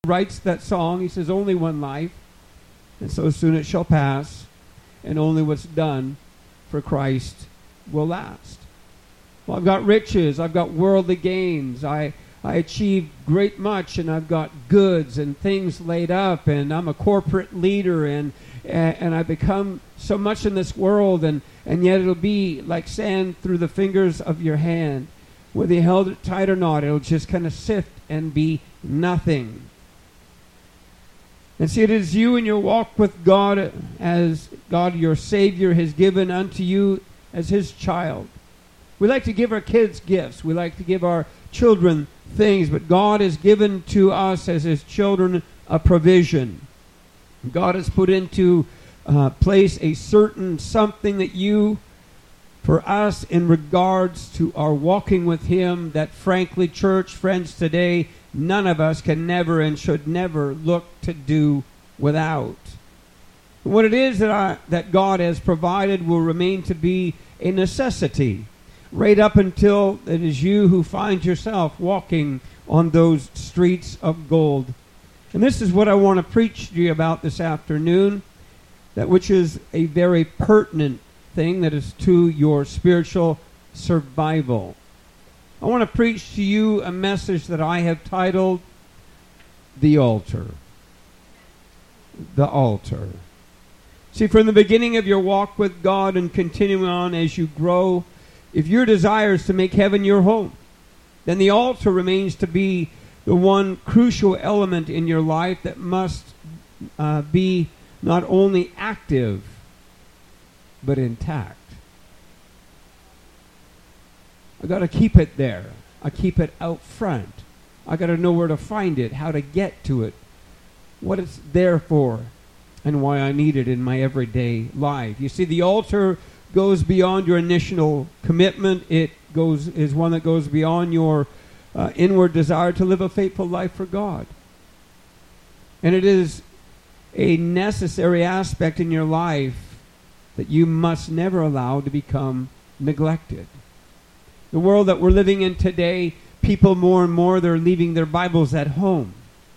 writes that song. He says, only one life, and so soon it shall pass, and only what's done for Christ will last. Well, I've got riches, I've got worldly gains, I achieved great much, and I've got goods and things laid up, and I'm a corporate leader, and I become so much in this world, and yet it'll be like sand through the fingers of your hand. Whether you held it tight or not, it'll just kind of sift and be nothing. And see, it is you in your walk with God, as God your Savior has given unto you as His child. We like to give our kids gifts. We like to give our children things, but God has given to us as His children a provision. God has put into place a certain something that you, for us, in regards to our walking with Him, that frankly, church friends, today, none of us can never and should never look to do without. What it is that God has provided will remain to be a necessity, right up until it is you who find yourself walking on those streets of gold. And this is what I want to preach to you about this afternoon, that which is a very pertinent thing that is to your spiritual survival. I want to preach to you a message that I have titled, The Altar. The Altar. See, from the beginning of your walk with God and continuing on as you grow, if your desire is to make heaven your home, then the altar remains to be the one crucial element in your life that must be not only active, but intact. I got to keep it there. I keep it out front. I got to know where to find it, how to get to it, what it's there for, and why I need it in my everyday life. You see, the altar goes beyond your initial commitment. It is one that goes beyond your inward desire to live a faithful life for God. And it is a necessary aspect in your life that you must never allow to become neglected. The world that we're living in today, people more and more, they're leaving their Bibles at home.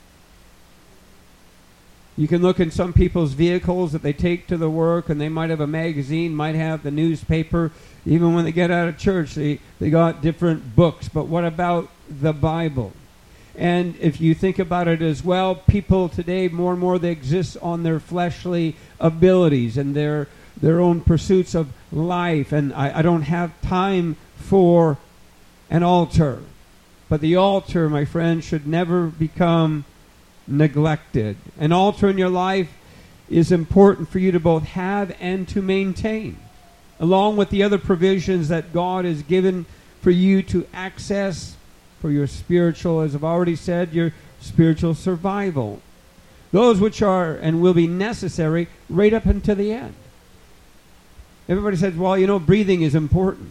You can look in some people's vehicles that they take to the work, and they might have a magazine, might have the newspaper. Even when they get out of church, they got different books. But what about the Bible? And if you think about it as well, people today, more and more, they exist on their fleshly abilities and their own pursuits of life. And I don't have time for an altar. But the altar, my friend, should never become neglected. An altar in your life is important for you to both have and to maintain, along with the other provisions that God has given for you to access for your spiritual, as I've already said, your spiritual survival. Those which are and will be necessary right up until the end. Everybody says, well, breathing is important.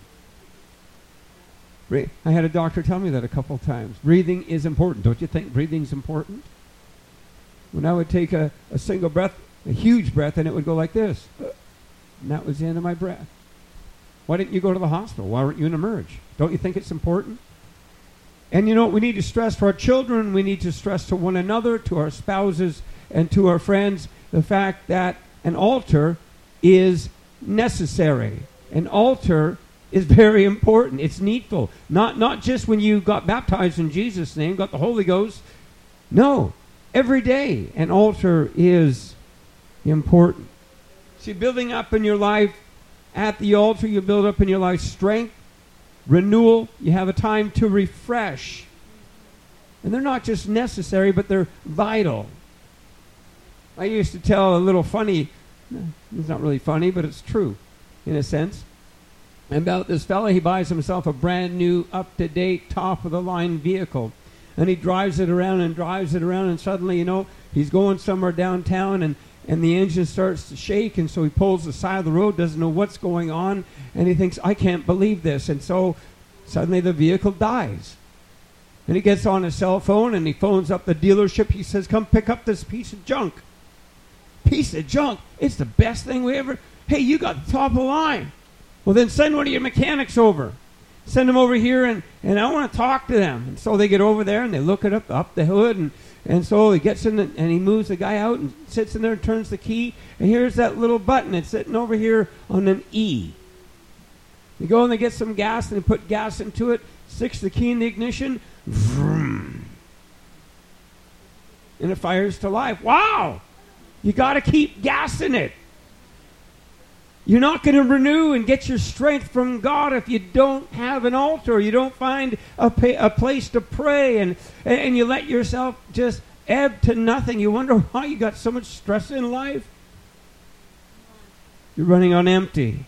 I had a doctor tell me that a couple times. Breathing is important. Don't you think breathing's important? When I would take a single breath, a huge breath, and it would go like this. And that was the end of my breath. Why didn't you go to the hospital? Why weren't you in emerge? Don't you think it's important? And we need to stress for our children, we need to stress to one another, to our spouses, and to our friends, the fact that an altar is necessary. An altar is very important. It's needful. Not just when you got baptized in Jesus' name, got the Holy Ghost. No. Every day, an altar is important. See, building up in your life at the altar, you build up in your life strength, renewal. You have a time to refresh. And they're not just necessary, but they're vital. I used to tell a little funny, it's not really funny, but it's true in a sense, about this fella. He buys himself a brand new, up-to-date, top-of-the-line vehicle. And he drives it around, and suddenly, he's going somewhere downtown, and the engine starts to shake, and so he pulls the side of the road, doesn't know what's going on, and he thinks, I can't believe this. And so suddenly the vehicle dies. And he gets on his cell phone, and he phones up the dealership. He says, come pick up this piece of junk. Piece of junk? It's the best thing we ever... Hey, you got the top of the line. Well, then send one of your mechanics over. Send them over here, and I want to talk to them. And so they get over there, and they look it up the hood, And so he gets in and he moves the guy out and sits in there and turns the key. And here's that little button. It's sitting over here on an E. They go and they get some gas and they put gas into it, sticks the key in the ignition, vroom, and it fires to life. Wow! You got to keep gas in it. You're not going to renew and get your strength from God if you don't have an altar. You don't find a place to pray, and you let yourself just ebb to nothing. You wonder why you got so much stress in life. You're running on empty.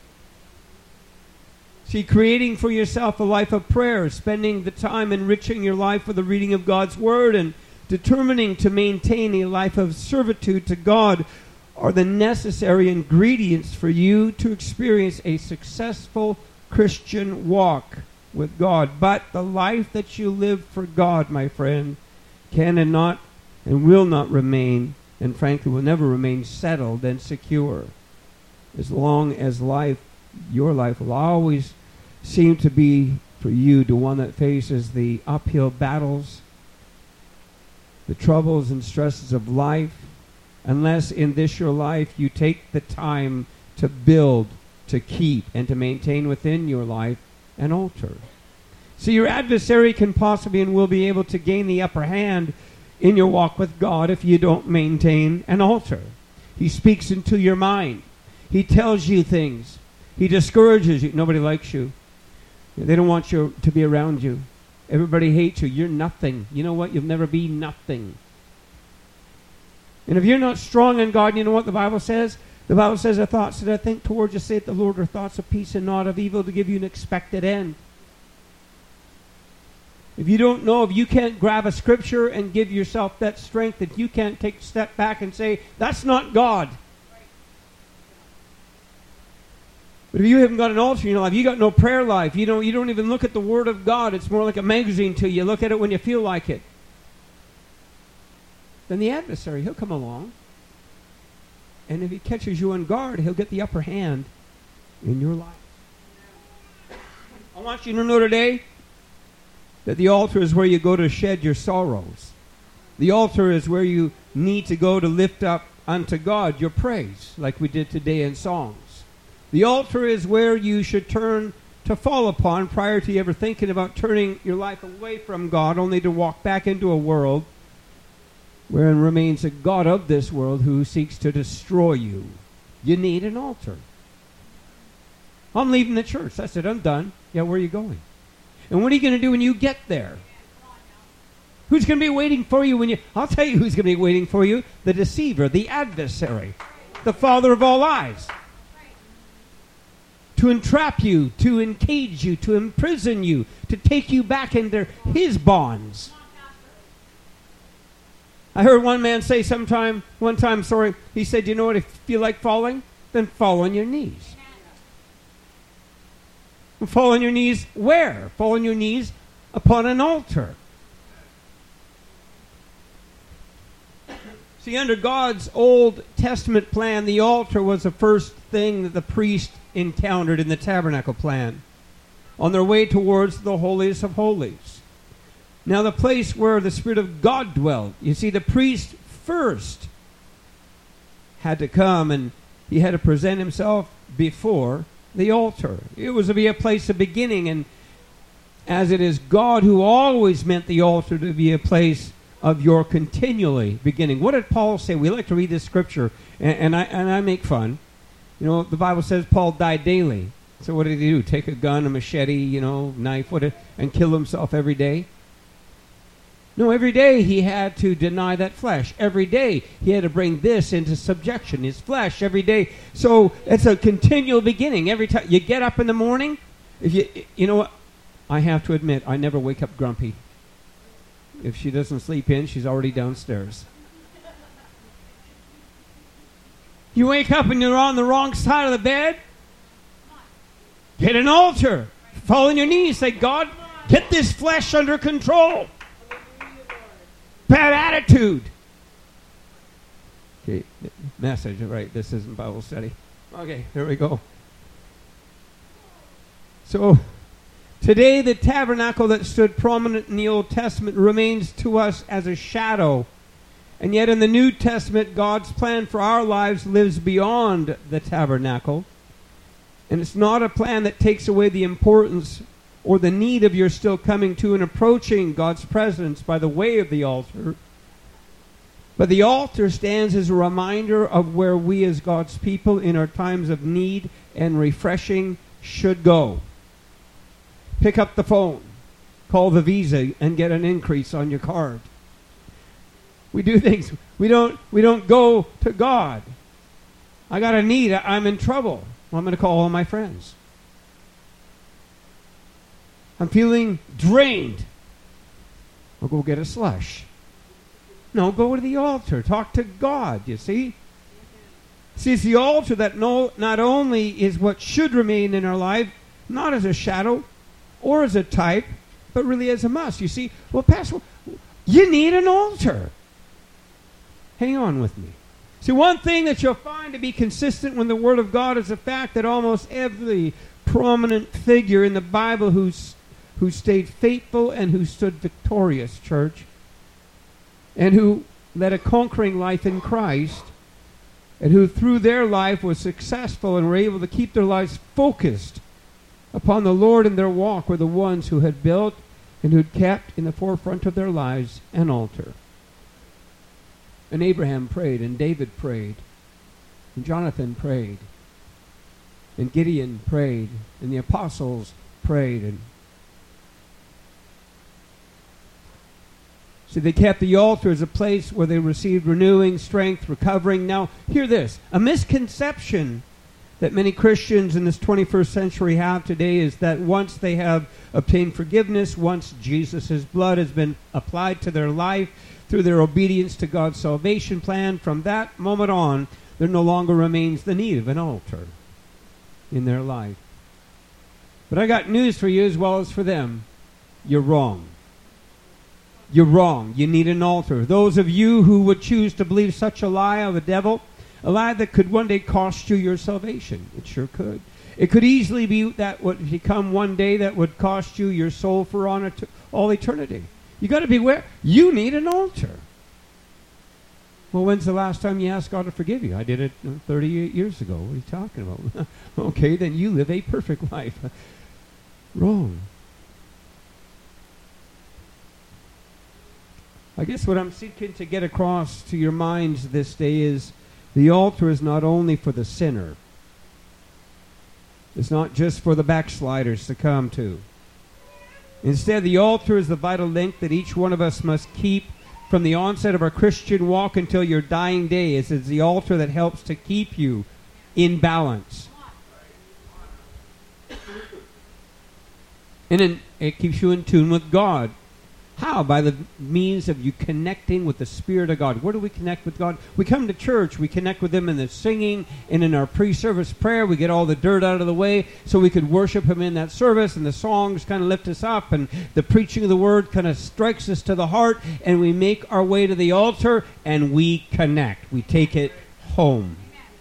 See, creating for yourself a life of prayer, spending the time enriching your life with the reading of God's Word, and determining to maintain a life of servitude to God are the necessary ingredients for you to experience a successful Christian walk with God. But the life that you live for God, my friend, can and not and will not remain, and frankly will never remain settled and secure. As long as your life will always seem to be for you the one that faces the uphill battles, the troubles and stresses of life, unless in this your life you take the time to build, to keep, and to maintain within your life an altar. So your adversary can possibly and will be able to gain the upper hand in your walk with God if you don't maintain an altar. He speaks into your mind. He tells you things. He discourages you. Nobody likes you. They don't want you to be around you. Everybody hates you. You're nothing. You know what? You'll never be nothing. And if you're not strong in God, you know what the Bible says? The Bible says, the thoughts that I think towards you, saith the Lord, are thoughts of peace and not of evil, to give you an expected end. If you don't know, if you can't grab a scripture and give yourself that strength, if you can't take a step back and say, that's not God. But if you haven't got an altar in your life, you got no prayer life, you don't even look at the Word of God, it's more like a magazine to you. You look at it when you feel like it. Then the adversary, he'll come along. And if he catches you on guard, he'll get the upper hand in your life. I want you to know today that the altar is where you go to shed your sorrows. The altar is where you need to go to lift up unto God your praise, like we did today in songs. The altar is where you should turn to fall upon prior to you ever thinking about turning your life away from God, only to walk back into a world wherein remains a God of this world who seeks to destroy you. You need an altar. I'm leaving the church. That's it. I'm done. Yeah, where are you going? And what are you going to do when you get there? Who's going to be waiting for you when you... I'll tell you who's going to be waiting for you. The deceiver, the adversary, the father of all lies. To entrap you, to encage you, to imprison you, to take you back into his bonds. I heard one man say one time, he said, you know what, if you feel like falling, then fall on your knees. And fall on your knees where? Fall on your knees upon an altar. See, under God's Old Testament plan, the altar was the first thing that the priest encountered in the tabernacle plan on their way towards the holiest of holies. Now, the place where the Spirit of God dwelt. You see, the priest first had to come and he had to present himself before the altar. It was to be a place of beginning, and as it is God who always meant the altar to be a place of your continually beginning. What did Paul say? We like to read this scripture, and I make fun. You know, the Bible says Paul died daily. So what did he do? Take a gun, a machete, knife, and kill himself every day? No, every day he had to deny that flesh. Every day he had to bring this into subjection, his flesh, every day. So it's a continual beginning. Every time you get up in the morning, you know what? I have to admit, I never wake up grumpy. If she doesn't sleep in, she's already downstairs. You wake up and you're on the wrong side of the bed, get an altar. Fall on your knees. Say, God, get this flesh under control. Bad attitude. Okay, message, right, this isn't Bible study. Okay, here we go. So, Today, the tabernacle that stood prominent in the Old Testament remains to us as a shadow. And yet in the New Testament, God's plan for our lives lives beyond the tabernacle. And it's not a plan that takes away the importance or the need of your still coming to and approaching God's presence by the way of the altar. But the altar stands as a reminder of where we as God's people in our times of need and refreshing should go. Pick up the phone, call the Visa, and get an increase on your card. We do things. We don't go to God. I got a need. I'm in trouble. Well, I'm going to call all my friends. I'm feeling drained. I'll go get a slush. No, go to the altar. Talk to God, you see? See, it's the altar that not only is what should remain in our life, not as a shadow or as a type, but really as a must. You see, well, Pastor, you need an altar. Hang on with me. See, one thing that you'll find to be consistent with the Word of God is the fact that almost every prominent figure in the Bible who stayed faithful and who stood victorious, church, and who led a conquering life in Christ, and who through their life was successful and were able to keep their lives focused upon the Lord in their walk, were the ones who had built and who had kept in the forefront of their lives an altar. And Abraham prayed, and David prayed, and Jonathan prayed, and Gideon prayed, and the apostles prayed. And so they kept the altar as a place where they received renewing, strength, recovering. Now, hear this. A misconception that many Christians in this 21st century have today is that once they have obtained forgiveness, once Jesus' blood has been applied to their life, through their obedience to God's salvation plan, from that moment on, there no longer remains the need of an altar in their life. But I got news for you as well as for them. You're wrong. You're wrong. You need an altar. Those of you who would choose to believe such a lie of the devil, a lie that could one day cost you your salvation. It sure could. It could easily be that would become one day that would cost you your soul for all eternity. You got to be aware. You need an altar. Well, when's the last time you asked God to forgive you? I did it 38 years ago. What are you talking about? Okay, then you live a perfect life. Wrong. I guess what I'm seeking to get across to your minds this day is the altar is not only for the sinner. It's not just for the backsliders to come to. Instead, the altar is the vital link that each one of us must keep from the onset of our Christian walk until your dying day. It's the altar that helps to keep you in balance. And it keeps you in tune with God. How? By the means of you connecting with the Spirit of God. Where do we connect with God? We come to church. We connect with Him in the singing and in our pre-service prayer. We get all the dirt out of the way so we could worship Him in that service, and the songs kind of lift us up, and the preaching of the Word kind of strikes us to the heart, and we make our way to the altar, and we connect. We take it home.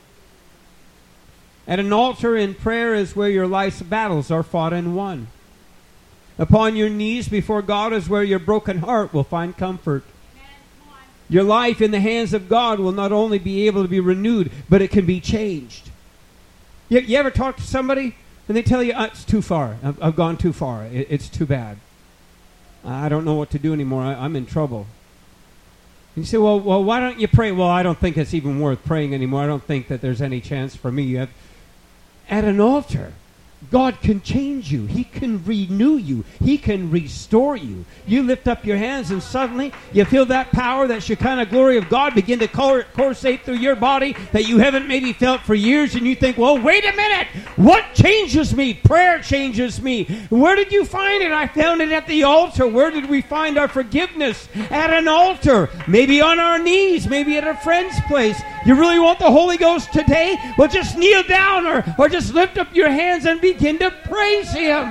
At an altar in prayer is where your life's battles are fought and won. Upon your knees before God is where your broken heart will find comfort. Your life in the hands of God will not only be able to be renewed, but it can be changed. You ever talk to somebody and they tell you, it's too far. I've gone too far. It's too bad. I don't know what to do anymore. I'm in trouble. And you say, well, why don't you pray? Well, I don't think it's even worth praying anymore. I don't think that there's any chance for me. At an altar, God can change you. He can renew you. He can restore you. You lift up your hands and suddenly you feel that power, that Shekinah glory of God begin to coursate through your body that you haven't maybe felt for years, and you think, well, wait a minute. What changes me? Prayer changes me. Where did you find it? I found it at the altar. Where did we find our forgiveness? At an altar. Maybe on our knees. Maybe at a friend's place. You really want the Holy Ghost today? Well, just kneel down or just lift up your hands and begin to praise Him.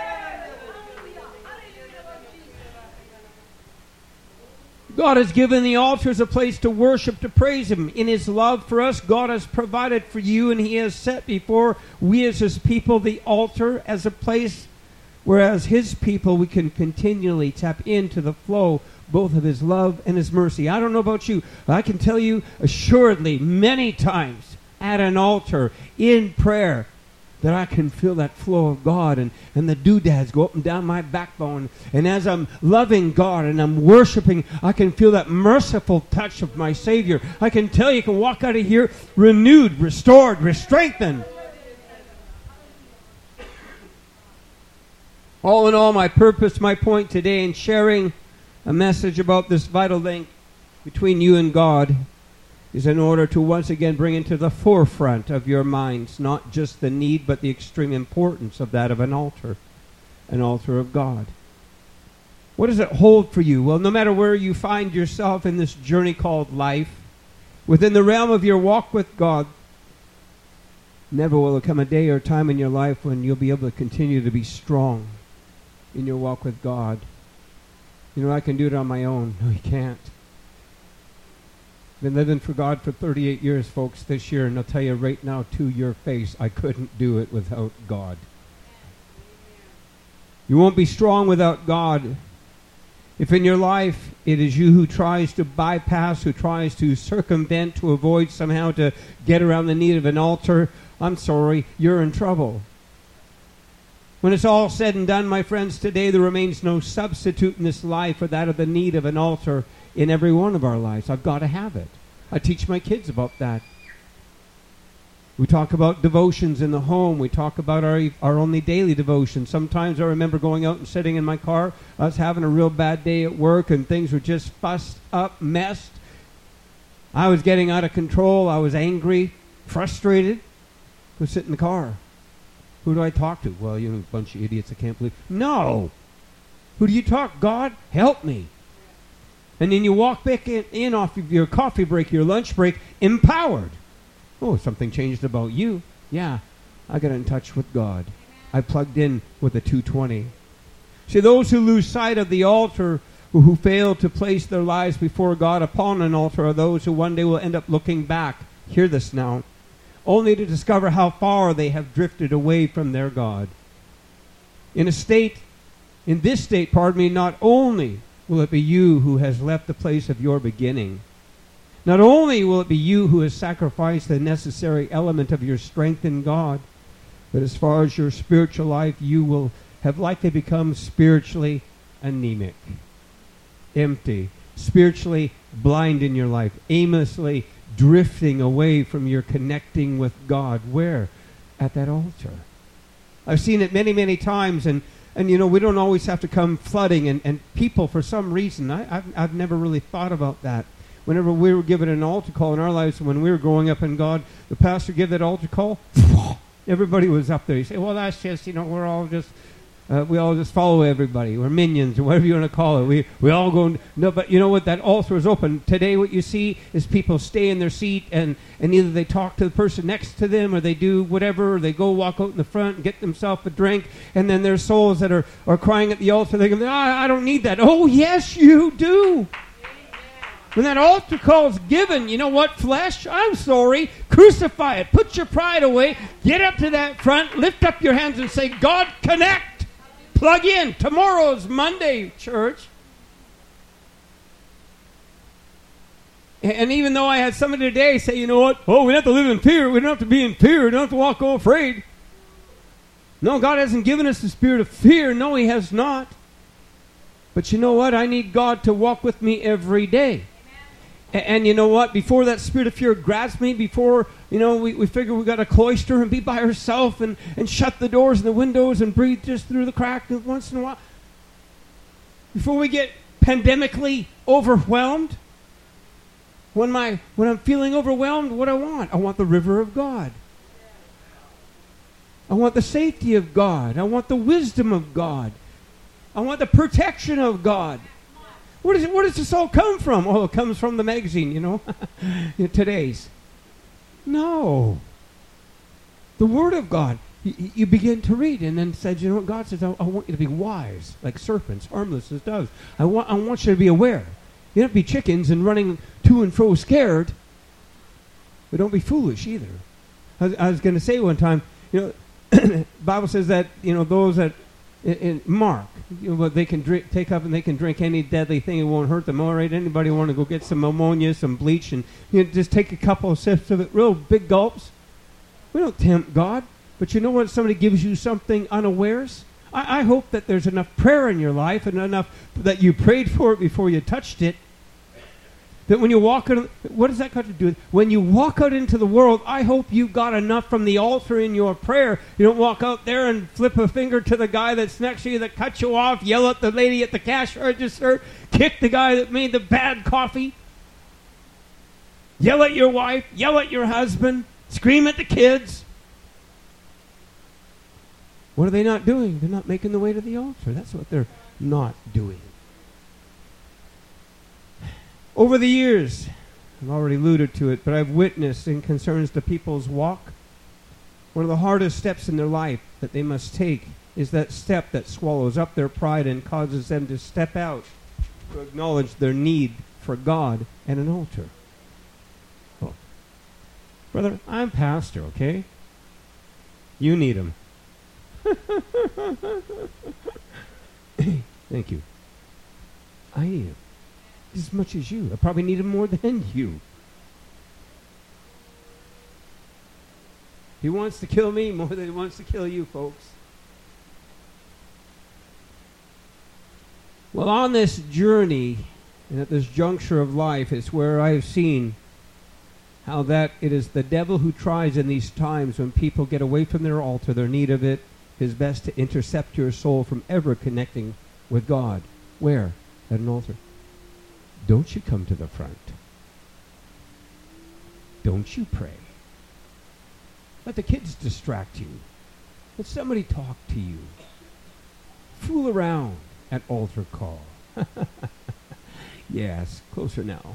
God has given the altar as a place to worship, to praise Him. In His love for us, God has provided for you, and He has set before we as His people the altar as a place Whereas his people, we can continually tap into the flow both of his love and his mercy. I don't know about you. I can tell you assuredly many times at an altar in prayer that I can feel that flow of God and the doodads go up and down my backbone. And as I'm loving God and I'm worshiping, I can feel that merciful touch of my Savior. I can tell you can walk out of here renewed, restored, strengthened. All in all, my purpose, my point today in sharing a message about this vital link between you and God is in order to once again bring into the forefront of your minds not just the need but the extreme importance of that of an altar of God. What does it hold for you? Well, no matter where you find yourself in this journey called life, within the realm of your walk with God, never will there come a day or time in your life when you'll be able to continue to be strong in your walk with God. You know, I can do it on my own. No, you can't. Been living for God for 38 years, folks, this year, and I'll tell you right now to your face, I couldn't do it without God. You won't be strong without God. If in your life it is you who tries to bypass, who tries to circumvent, to avoid somehow to get around the need of an altar, I'm sorry, you're in trouble. When it's all said and done, my friends, today there remains no substitute in this life for that of the need of an altar in every one of our lives. I've got to have it. I teach my kids about that. We talk about devotions in the home. We talk about our only daily devotion. Sometimes I remember going out and sitting in my car. I was having a real bad day at work and things were just fussed up, messed. I was getting out of control. I was angry, frustrated. Go sit in the car. Who do I talk to? Well, you know, a bunch of idiots I can't believe. No! Who do you talk? God, help me. And then you walk back in off of your coffee break, your lunch break, empowered. Oh, something changed about you. Yeah, I got in touch with God. I plugged in with a 220. See, those who lose sight of the altar, who fail to place their lives before God upon an altar, are those who one day will end up looking back. Hear this now. Only to discover how far they have drifted away from their God. In this state, not only will it be you who has left the place of your beginning, not only will it be you who has sacrificed the necessary element of your strength in God, but as far as your spiritual life, you will have likely become spiritually anemic, empty, spiritually blind in your life, aimlessly drifting away from your connecting with God. Where? At that altar. I've seen it many, many times, and you know, we don't always have to come flooding, and people, for some reason, I've never really thought about that. Whenever we were given an altar call in our lives, when we were growing up in God, the pastor gave that altar call, everybody was up there. You say, well, that's just, you know, we all just follow everybody. We're minions, or whatever you want to call it. We all go, no, but you know what? That altar is open. Today what you see is people stay in their seat, and either they talk to the person next to them, or they do whatever, or they go walk out in the front and get themselves a drink, and then there's souls that are crying at the altar. They go, I don't need that. Oh, yes, you do. When that altar call is given, you know what, flesh? I'm sorry. Crucify it. Put your pride away. Get up to that front. Lift up your hands and say, God, connect. Plug in. Tomorrow's Monday, church. And even though I had somebody today say, you know what? Oh, we don't have to live in fear. We don't have to be in fear. We don't have to walk all afraid. No, God hasn't given us the spirit of fear. No, He has not. But you know what? I need God to walk with me every day. And you know what? Before that spirit of fear grabs me, before, you know, we figure we got to cloister and be by ourselves and shut the doors and the windows and breathe just through the crack once in a while. Before we get pandemically overwhelmed, when I'm feeling overwhelmed, what do I want? I want the river of God. I want the safety of God. I want the wisdom of God. I want the protection of God. Where does this all come from? Oh, it comes from the magazine, you know, today's. No. The Word of God. You begin to read and then said, you know what, God says, I want you to be wise, like serpents, harmless as doves. I want you to be aware. You don't be chickens and running to and fro scared, but don't be foolish either. I was going to say one time, you know, the Bible says that, you know, those that in Mark, they can take up and they can drink any deadly thing. It won't hurt them. All right, anybody want to go get some ammonia, some bleach, and just take a couple of sips of it, real big gulps? We don't tempt God. But you know what? Somebody gives you something unawares. I hope that there's enough prayer in your life and enough that you prayed for it before you touched it. That when you walk out, what does that got to do with? When you walk out into the world, I hope you got enough from the altar in your prayer. You don't walk out there and flip a finger to the guy that's next to you that cut you off, yell at the lady at the cash register, kick the guy that made the bad coffee, yell at your wife, yell at your husband, scream at the kids. What are they not doing? They're not making the way to the altar. That's what they're not doing. Over the years, I've already alluded to it, but I've witnessed in concerns to people's walk, one of the hardest steps in their life that they must take is that step that swallows up their pride and causes them to step out to acknowledge their need for God and an altar. Oh. Brother, I'm pastor, okay? You need him. Thank you. I need him as much as you. I probably need him more than you. He wants to kill me more than he wants to kill you, folks. Well, on this journey and at this juncture of life is where I've seen how that it is the devil who tries in these times when people get away from their altar, their need of it, his best to intercept your soul from ever connecting with God. Where? At an altar. Don't you come to the front. Don't you pray. Let the kids distract you. Let somebody talk to you. Fool around at altar call. Yes, closer now.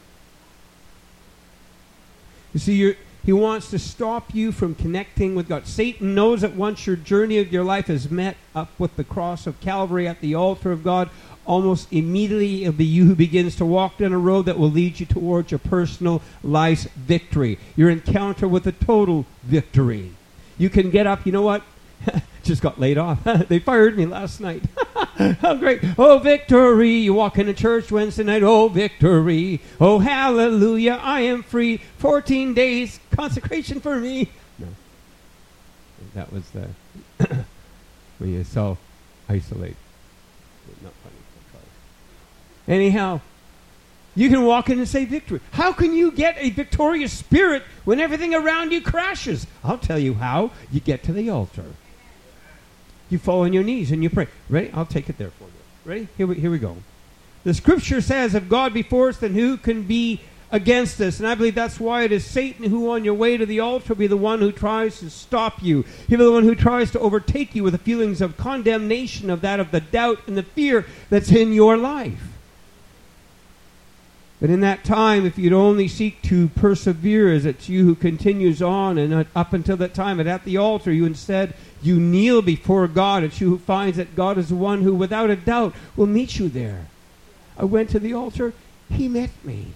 You see, he wants to stop you from connecting with God. Satan knows that once your journey of your life is met up with the cross of Calvary at the altar of God, almost immediately it'll be you who begins to walk down a road that will lead you towards your personal life's victory. Your encounter with a total victory. You can get up, you know what? Just got laid off. They fired me last night. How great. Oh, victory. You walk into church Wednesday night. Oh, victory. Oh, hallelujah. I am free. 14 days consecration for me. No. That was the when you self-isolate. Not funny. Anyhow, you can walk in and say victory. How can you get a victorious spirit when everything around you crashes? I'll tell you how. You get to the altar. You fall on your knees and you pray. Ready? I'll take it there for you. Ready? Here we go. The scripture says, if God be for us, then who can be against us? And I believe that's why it is Satan who on your way to the altar will be the one who tries to stop you. He'll be the one who tries to overtake you with the feelings of condemnation, of the doubt and the fear that's in your life. But in that time, if you'd only seek to persevere, as it's you who continues on, and up until that time, and at the altar, you kneel before God. It's you who finds that God is the one who, without a doubt, will meet you there. I went to the altar. He met me.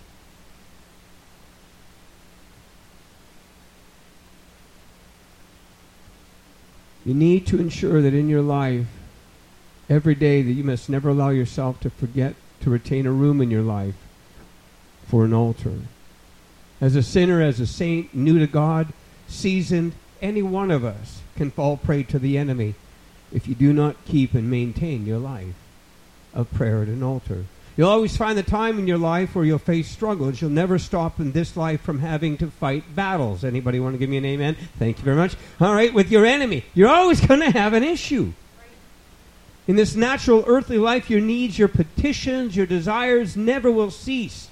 You need to ensure that in your life, every day, that you must never allow yourself to forget to retain a room in your life for an altar. As a sinner, as a saint, new to God, seasoned, any one of us can fall prey to the enemy if you do not keep and maintain your life of prayer at an altar. You'll always find the time in your life where you'll face struggles. You'll never stop in this life from having to fight battles. Anybody want to give me an amen? Thank you very much. All right, with your enemy, you're always going to have an issue. In this natural earthly life, your needs, your petitions, your desires never will cease.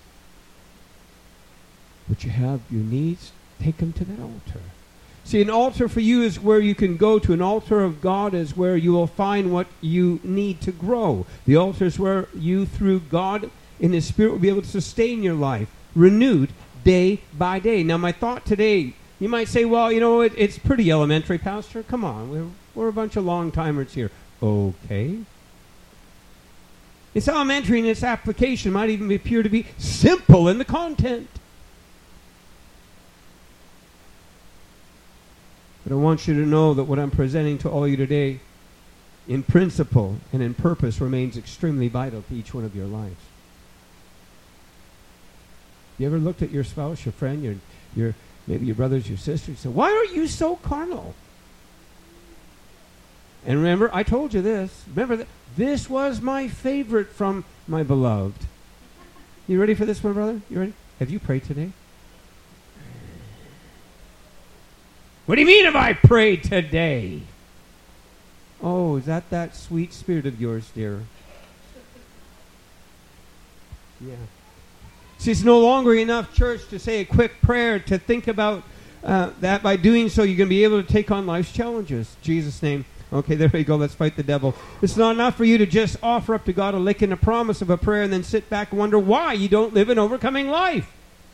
But you have your needs, take them to that altar. See, an altar for you is where you can go to. An altar of God is where you will find what you need to grow. The altar is where you, through God in His Spirit, will be able to sustain your life, renewed day by day. Now, my thought today, you might say, well, you know, it's pretty elementary, Pastor. Come on, we're a bunch of long-timers here. Okay. It's elementary in its application. Might even appear to be simple in the content. But I want you to know that what I'm presenting to all you today in principle and in purpose remains extremely vital to each one of your lives. You ever looked at your spouse, your friend, your maybe your brothers, your sisters, and said, "Why are you so carnal?" And remember, I told you this. Remember that this was my favorite from my beloved. You ready for this, my brother? You ready? Have you prayed today? What do you mean have I prayed today? Oh, is that sweet spirit of yours, dear? Yeah. See, it's no longer enough, church, to say a quick prayer, to think about that by doing so you're going to be able to take on life's challenges. In Jesus' name. Okay, there we go. Let's fight the devil. It's not enough for you to just offer up to God a lick and a promise of a prayer and then sit back and wonder why you don't live an overcoming life.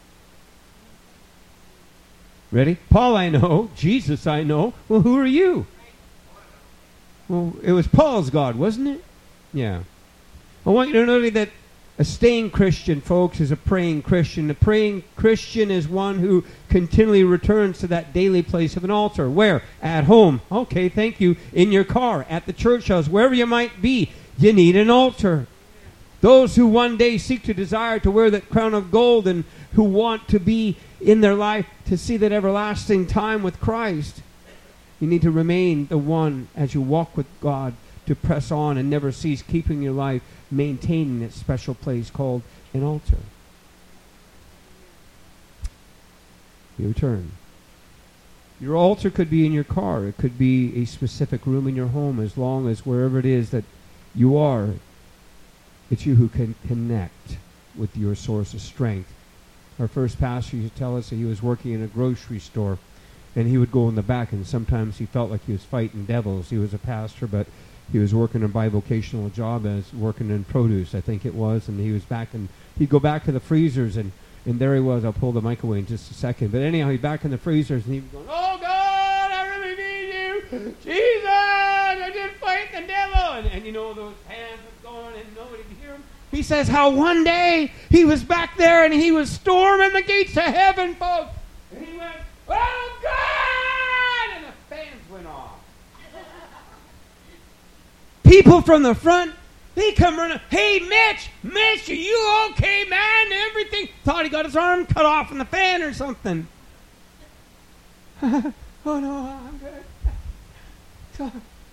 Ready? Paul I know. Jesus I know. Well, who are you? Well, it was Paul's God, wasn't it? Yeah. I want you to know that a staying Christian, folks, is a praying Christian. A praying Christian is one who continually returns to that daily place of an altar. Where? At home. Okay, thank you. In your car, at the church house, wherever you might be, you need an altar. Those who one day seek to desire to wear that crown of gold and who want to be in their life to see that everlasting time with Christ, you need to remain the one as you walk with God to press on and never cease keeping your life maintaining that special place called an altar. You return. Your altar could be in your car. It could be a specific room in your home, as long as wherever it is that you are, it's you who can connect with your source of strength. Our first pastor used to tell us that he was working in a grocery store, and he would go in the back, and sometimes he felt like he was fighting devils. He was a pastor, but he was working a bivocational job as working in produce, I think it was, and he was back, and he'd go back to the freezers, and there he was. I'll pull the mic away in just a second. But anyhow, he's back in the freezers, and he was going, "Oh, God, I really need you. Jesus, I did fight the devil." And you know, those hands were going, and nobody could hear him. He says how one day he was back there, and he was storming the gates of heaven, folks. And he went, "Oh, God!" And the fans went off. People from the front, they come running. "Hey, Mitch, are you okay, man?" Everything. Thought he got his arm cut off in the fan or something. "Oh, no, I'm good."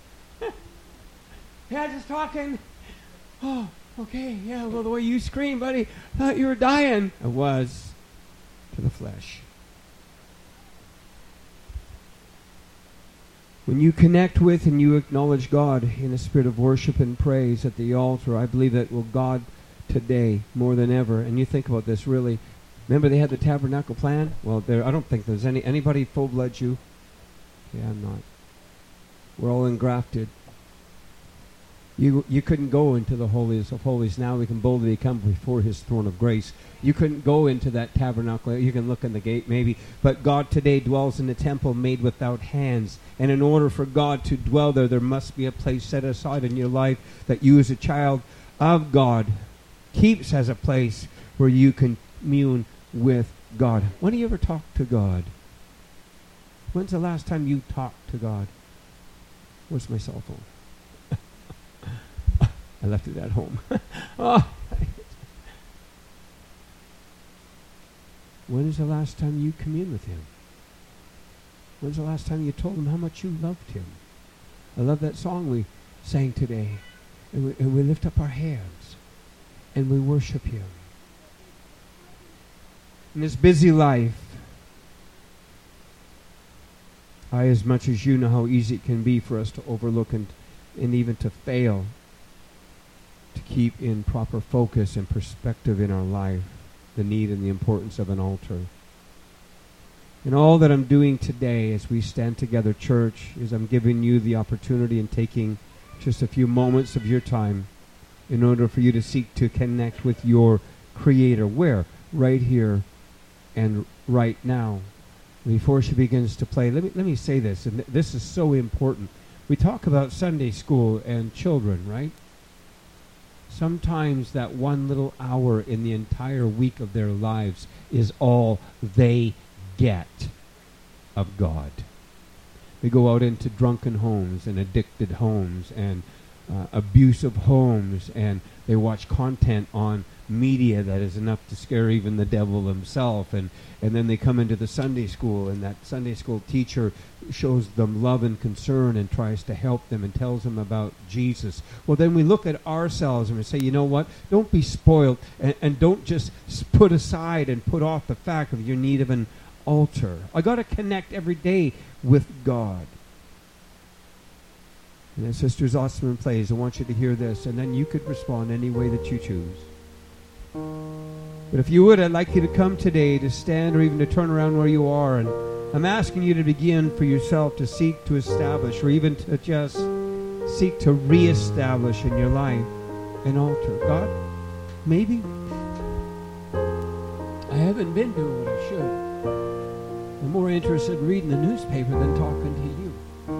"Yeah, just talking." "Oh, okay, yeah, well, the way you screamed, buddy, thought you were dying." I was, to the flesh. When you connect with and you acknowledge God in a spirit of worship and praise at the altar, I believe that will God today more than ever. And you think about this, really. Remember they had the tabernacle plan? Well, I don't think there's anybody full-blood Jew? Yeah, I'm not. We're all engrafted. You couldn't go into the holiest of holies. Now we can boldly come before his throne of grace. You couldn't go into that tabernacle. You can look in the gate maybe. But God today dwells in a temple made without hands. And in order for God to dwell there must be a place set aside in your life that you as a child of God keeps as a place where you can commune with God. When do you ever talk to God? When's the last time you talked to God? Where's my cell phone? I left it at home. Oh. When is the last time you communed with him? When's the last time you told him how much you loved him? I love that song we sang today. And we lift up our hands and we worship him. In this busy life, I, as much as you, know how easy it can be for us to overlook and even to fail to keep in proper focus and perspective in our life the need and the importance of an altar. And all that I'm doing today as we stand together, church, is I'm giving you the opportunity and taking just a few moments of your time in order for you to seek to connect with your Creator. Where? Right here and right now. Before she begins to play, let me say this, and this is so important. We talk about Sunday school and children, right? Sometimes that one little hour in the entire week of their lives is all they get of God. They go out into drunken homes and addicted homes and abusive homes, and they watch content on media that is enough to scare even the devil himself, and then they come into the Sunday school, and that Sunday school teacher shows them love and concern and tries to help them and tells them about Jesus. Well, then we look at ourselves and we say, you know what, don't be spoiled, and don't just put aside and put off the fact of your need of an altar. I got to connect every day with God. And as Sister Zosman plays, I want you to hear this, and then you could respond any way that you choose. But if you would, I'd like you to come today, to stand or even to turn around where you are, and I'm asking you to begin for yourself to seek to establish, or even to just seek to reestablish in your life an altar. God, maybe I haven't been doing what I should. I'm more interested in reading the newspaper than talking to you.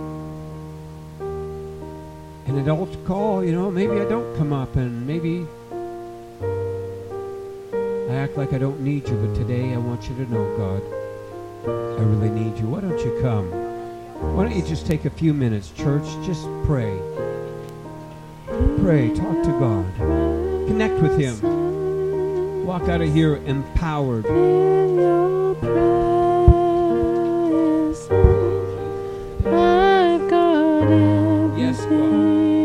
And an altar call, maybe I don't come up, and maybe I act like I don't need you, but today I want you to know, God, I really need you. Why don't you come? Why don't you just take a few minutes, church? Just pray. Pray. Talk to God. Connect with Him. Walk out of here empowered. Yes, God.